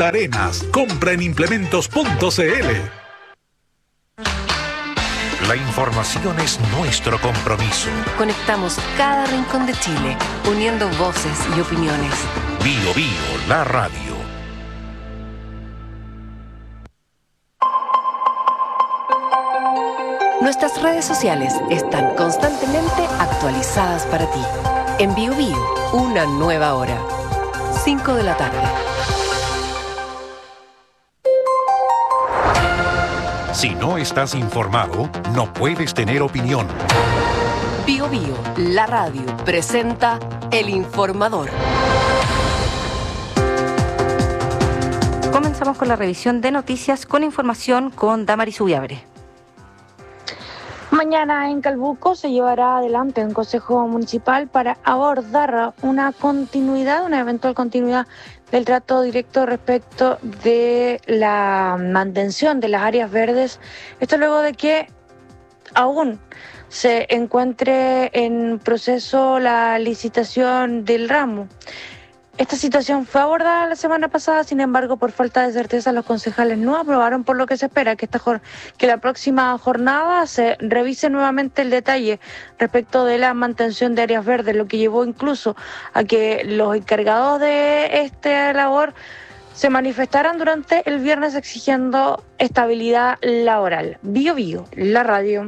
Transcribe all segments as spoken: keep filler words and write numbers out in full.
Punta Arenas. Compra en implementos punto c l. La información es nuestro compromiso. Conectamos cada rincón de Chile, uniendo voces y opiniones. Bio Bio, la radio. Nuestras redes sociales están constantemente actualizadas para ti. En Bio Bio, una nueva hora. cinco de la tarde. Si no estás informado, no puedes tener opinión. Bio Bio, la radio, presenta El Informador. Comenzamos con la revisión de noticias con información con Damaris Ubiabre. Mañana en Calbuco se llevará adelante un consejo municipal para abordar una continuidad, una eventual continuidad del trato directo respecto de la mantención de las áreas verdes. Esto luego de que aún se encuentre en proceso la licitación del ramo. Esta situación fue abordada la semana pasada, sin embargo, por falta de certeza, los concejales no aprobaron, por lo que se espera que, esta jor- que la próxima jornada se revise nuevamente el detalle respecto de la mantención de áreas verdes, lo que llevó incluso a que los encargados de esta labor se manifestaran durante el viernes exigiendo estabilidad laboral. Bio Bio, la radio.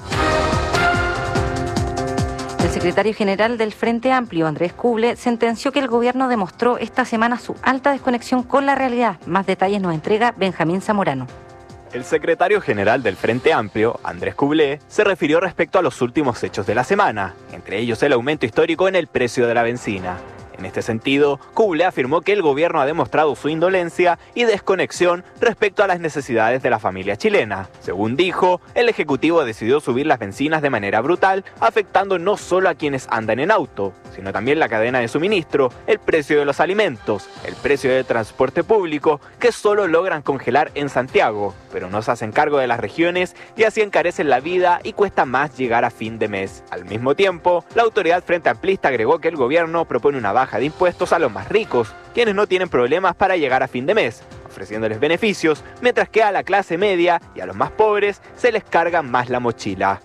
El secretario general del Frente Amplio, Andrés Kuble, sentenció que el gobierno demostró esta semana su alta desconexión con la realidad. Más detalles nos entrega Benjamín Zamorano. El secretario general del Frente Amplio, Andrés Kuble, se refirió respecto a los últimos hechos de la semana, entre ellos el aumento histórico en el precio de la benzina. En este sentido, Kuble afirmó que el gobierno ha demostrado su indolencia y desconexión respecto a las necesidades de la familia chilena. Según dijo, el Ejecutivo decidió subir las bencinas de manera brutal, afectando no solo a quienes andan en auto, sino también la cadena de suministro, el precio de los alimentos, el precio del transporte público, que solo logran congelar en Santiago, pero no se hacen cargo de las regiones y así encarecen la vida y cuesta más llegar a fin de mes. Al mismo tiempo, la autoridad Frente Amplista agregó que el gobierno propone una baja de impuestos a los más ricos, quienes no tienen problemas para llegar a fin de mes, ofreciéndoles beneficios, mientras que a la clase media y a los más pobres se les carga más la mochila.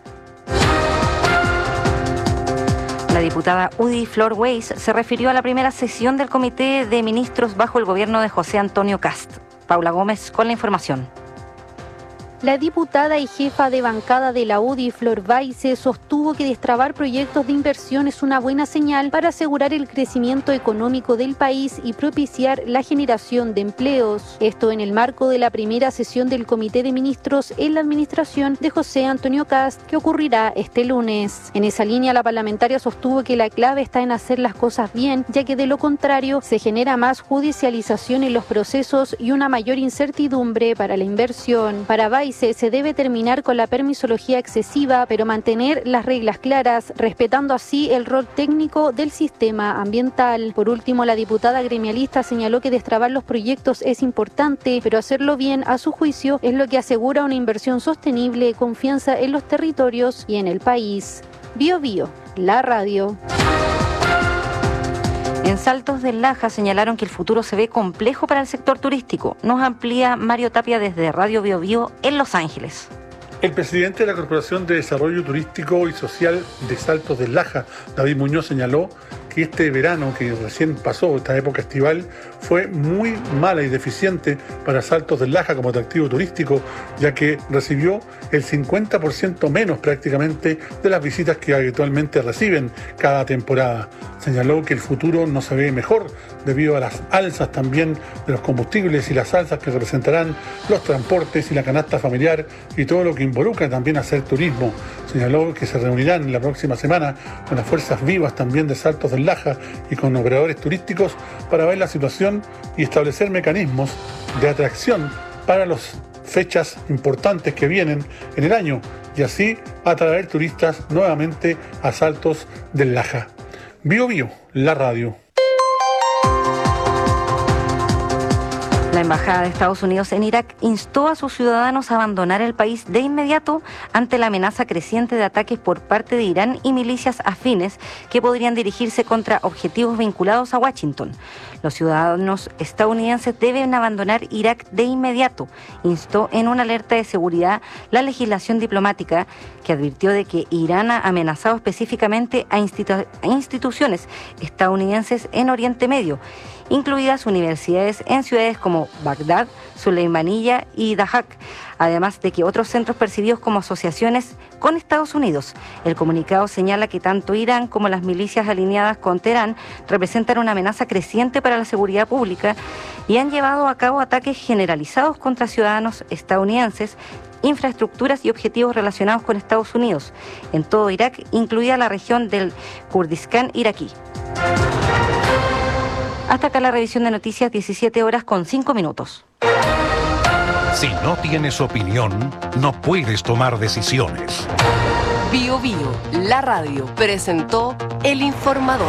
La diputada Udi Flor Weiss se refirió a la primera sesión del Comité de Ministros bajo el gobierno de José Antonio Kast. Paula Gómez con la información. La diputada y jefa de bancada de la U D I, Flor Weiss, sostuvo que destrabar proyectos de inversión es una buena señal para asegurar el crecimiento económico del país y propiciar la generación de empleos. Esto en el marco de la primera sesión del Comité de Ministros en la administración de José Antonio Kast, que ocurrirá este lunes. En esa línea, la parlamentaria sostuvo que la clave está en hacer las cosas bien, ya que de lo contrario se genera más judicialización en los procesos y una mayor incertidumbre para la inversión. Para Weiss, se debe terminar con la permisología excesiva, pero mantener las reglas claras, respetando así el rol técnico del sistema ambiental. Por último, la diputada gremialista señaló que destrabar los proyectos es importante, pero hacerlo bien, a su juicio, es lo que asegura una inversión sostenible, confianza en los territorios y en el país. Bio Bio, la radio. En Saltos del Laja señalaron que el futuro se ve complejo para el sector turístico. Nos amplía Mario Tapia desde Radio Bio Bio en Los Ángeles. El presidente de la Corporación de Desarrollo Turístico y Social de Saltos del Laja, David Muñoz, señaló que este verano que recién pasó, esta época estival, fue muy mala y deficiente para Saltos del Laja como atractivo turístico, ya que recibió el cincuenta por ciento menos prácticamente de las visitas que habitualmente reciben cada temporada. Señaló que el futuro no se ve mejor debido a las alzas también de los combustibles y las alzas que representarán los transportes y la canasta familiar y todo lo que involucra también hacer turismo. Señaló que se reunirán en la próxima semana con las fuerzas vivas también de Saltos del Laja y con operadores turísticos para ver la situación y establecer mecanismos de atracción para las fechas importantes que vienen en el año y así atraer turistas nuevamente a Saltos del Laja. Bio Bio, la radio. La Embajada de Estados Unidos en Irak instó a sus ciudadanos a abandonar el país de inmediato ante la amenaza creciente de ataques por parte de Irán y milicias afines que podrían dirigirse contra objetivos vinculados a Washington. Los ciudadanos estadounidenses deben abandonar Irak de inmediato. Instó en una alerta de seguridad la legislación diplomática que advirtió de que Irán ha amenazado específicamente a, institu- a instituciones estadounidenses en Oriente Medio, incluidas universidades en ciudades como Bagdad, Suleimaniyya y Dahak, además de que otros centros percibidos como asociaciones con Estados Unidos. El comunicado señala que tanto Irán como las milicias alineadas con Teherán representan una amenaza creciente para la seguridad pública y han llevado a cabo ataques generalizados contra ciudadanos estadounidenses, infraestructuras y objetivos relacionados con Estados Unidos, en todo Irak, incluida la región del Kurdistán iraquí. Hasta acá la revisión de noticias, diecisiete horas con cinco minutos. Si no tienes opinión, no puedes tomar decisiones. Bio Bio, la radio, presentó El Informador.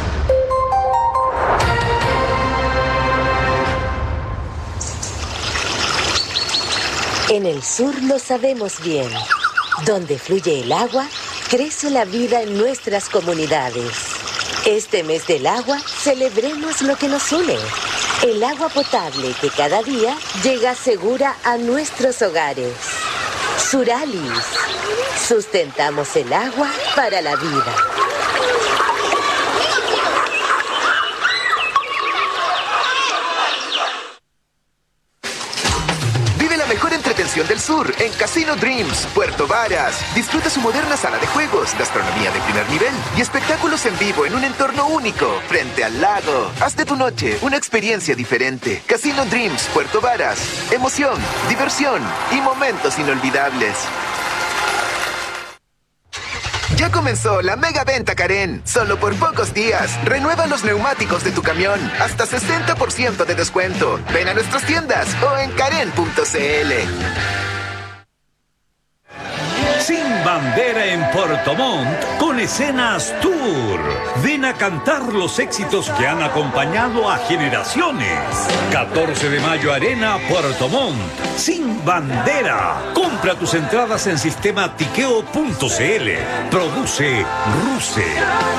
En el sur lo sabemos bien. Donde fluye el agua, crece la vida en nuestras comunidades. Este mes del agua, celebremos lo que nos une. El agua potable que cada día llega segura a nuestros hogares. Suralis. Sustentamos el agua para la vida. Del Sur, en Casino Dreams, Puerto Varas. Disfruta su moderna sala de juegos, gastronomía de primer nivel y espectáculos en vivo en un entorno único, frente al lago. Haz de tu noche una experiencia diferente. Casino Dreams, Puerto Varas. Emoción, diversión y momentos inolvidables. Ya comenzó la mega venta Karen. Solo por pocos días. Renueva los neumáticos de tu camión. Hasta sesenta por ciento de descuento. Ven a nuestras tiendas o en karen punto c l. Sin bandera en Puerto Montt con Escenas Tour. Ven a cantar los éxitos que han acompañado a generaciones. catorce de mayo Arena Puerto Montt. Sin bandera. Compra tus entradas en sistema tiqueo punto c l. Produce Ruse.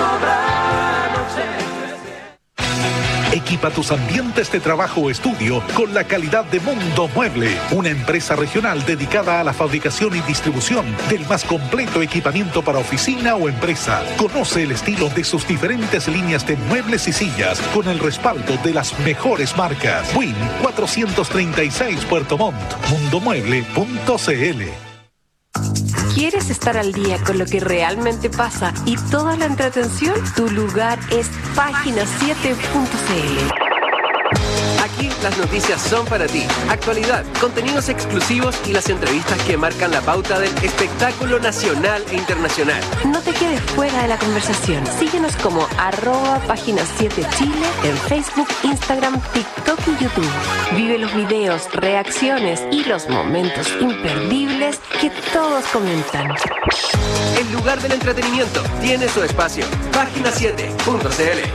Equipa tus ambientes de trabajo o estudio con la calidad de Mundo Mueble, una empresa regional dedicada a la fabricación y distribución del más completo equipamiento para oficina o empresa. Conoce el estilo de sus diferentes líneas de muebles y sillas con el respaldo de las mejores marcas. Win cuatrocientos treinta y seis Puerto Montt, mundo mueble punto c l. ¿Quieres estar al día con lo que realmente pasa y toda la entretención? Tu lugar es página siete punto c l. Aquí las noticias son para ti. Actualidad, contenidos exclusivos y las entrevistas que marcan la pauta del espectáculo nacional e internacional. No te quedes fuera de la conversación. Síguenos como arroba página siete Chile en Facebook, Instagram, TikTok y YouTube. Vive los videos, reacciones y los momentos imperdibles que todos comentan. El lugar del entretenimiento tiene su espacio. página siete punto c l.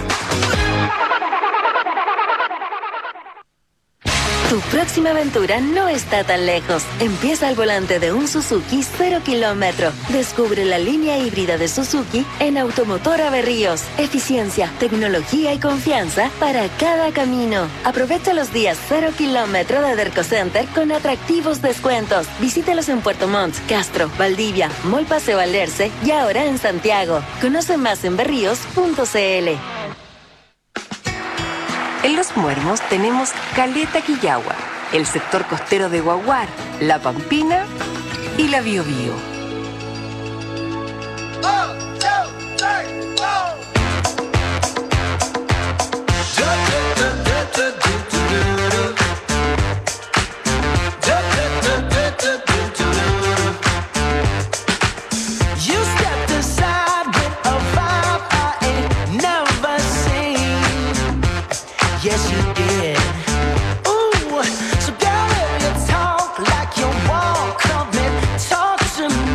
Tu próxima aventura no está tan lejos. Empieza al volante de un Suzuki cero kilómetro. Descubre la línea híbrida de Suzuki en Automotora Berríos. Eficiencia, tecnología y confianza para cada camino. Aprovecha los días cero kilómetro de Derco Center con atractivos descuentos. Visítalos en Puerto Montt, Castro, Valdivia, Mall Paseo Alerce y ahora en Santiago. Conoce más en berríos punto c l. En Los Muermos tenemos Caleta Quillagua, el sector costero de Guaguar, La Pampina y la Biobío. To me.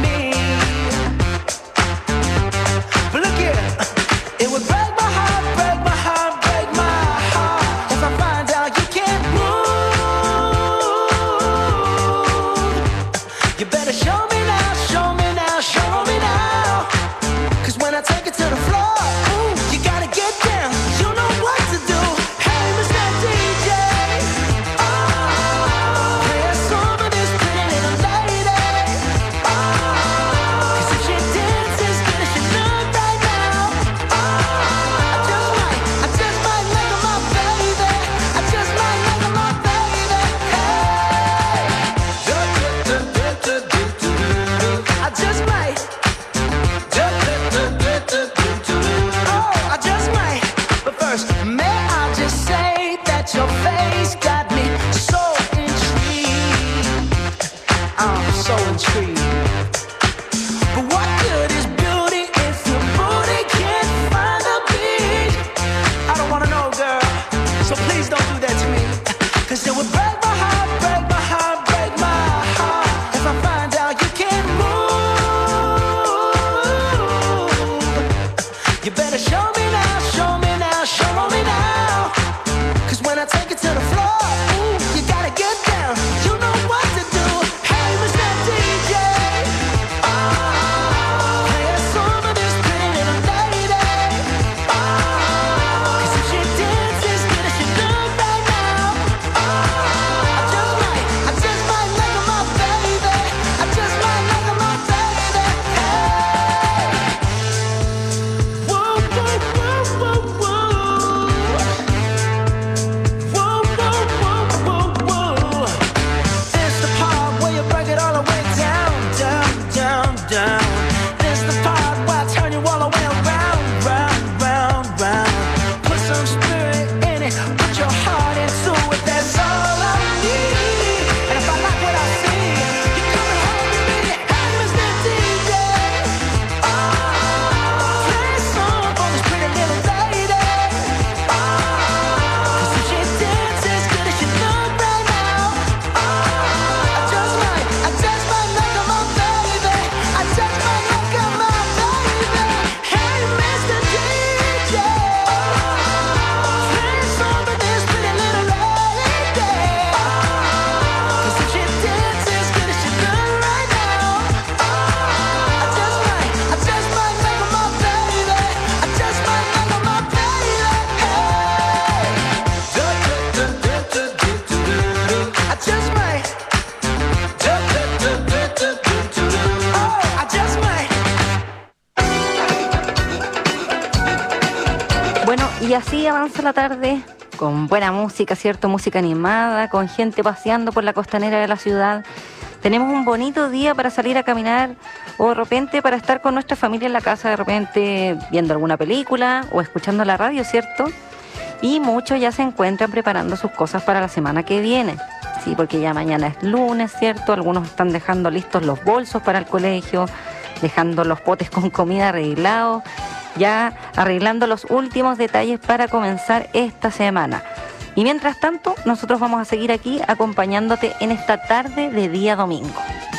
así avanza la tarde, con buena música, ¿cierto? Música animada, con gente paseando por la costanera de la ciudad. Tenemos un bonito día para salir a caminar o de repente para estar con nuestra familia en la casa, de repente viendo alguna película o escuchando la radio, ¿cierto? Y muchos ya se encuentran preparando sus cosas para la semana que viene. Sí, porque ya mañana es lunes, ¿cierto? Algunos están dejando listos los bolsos para el colegio, dejando los potes con comida arreglados, ya arreglando los últimos detalles para comenzar esta semana. Y mientras tanto, nosotros vamos a seguir aquí acompañándote en esta tarde de día domingo.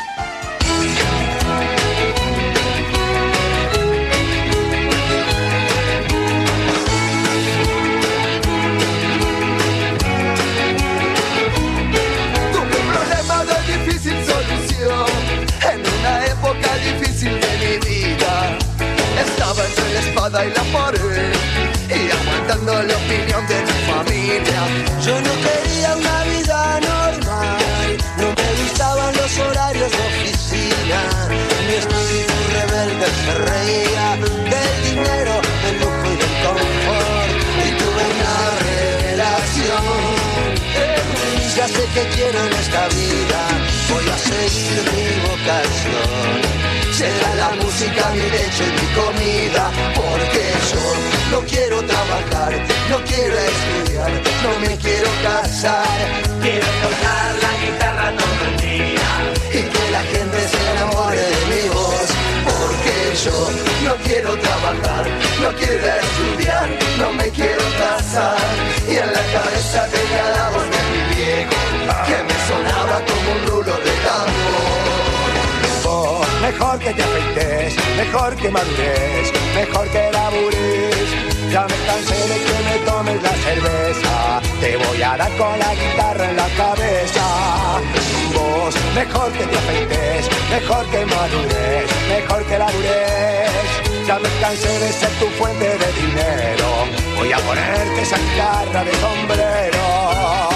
Tuve un problema de difícil solución en una época difícil de mi vida. Estaba entre la espada y la pared y aguantando la opinión de mi familia. Yo no quería una vida normal, no me gustaban los horarios de oficina. Mi espíritu rebelde se reía del dinero, del lujo y del confort. Y tuve una revelación. Ya sé que quiero en esta vida, voy a seguir mi vocación. Será la música mi leche y mi comida, porque yo no quiero trabajar, no quiero estudiar, no me quiero casar. Quiero tocar la guitarra todo el día y que la gente se enamore de mi voz, porque yo no quiero trabajar, no quiero estudiar, no me quiero casar. Y en la cabeza tenía la voz de mi viejo que me sonaba como un rulo de tambor. Mejor que te afeites, mejor que madures, mejor que labures. Ya me cansé de que me tomes la cerveza, te voy a dar con la guitarra en la cabeza. Vos, mejor que te afeites, mejor que madures, mejor que labures. Ya me cansé de ser tu fuente de dinero, voy a ponerte esa guitarra de sombrero.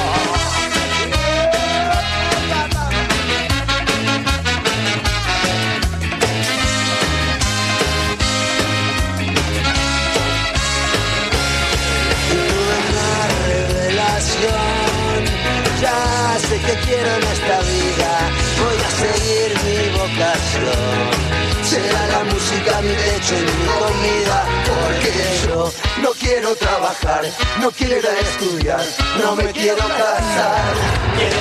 Ya sé que quiero en esta vida, voy a seguir mi vocación. Será la música mi leche y mi comida, porque yo no quiero trabajar, no quiero estudiar, no me quiero casar. Quiero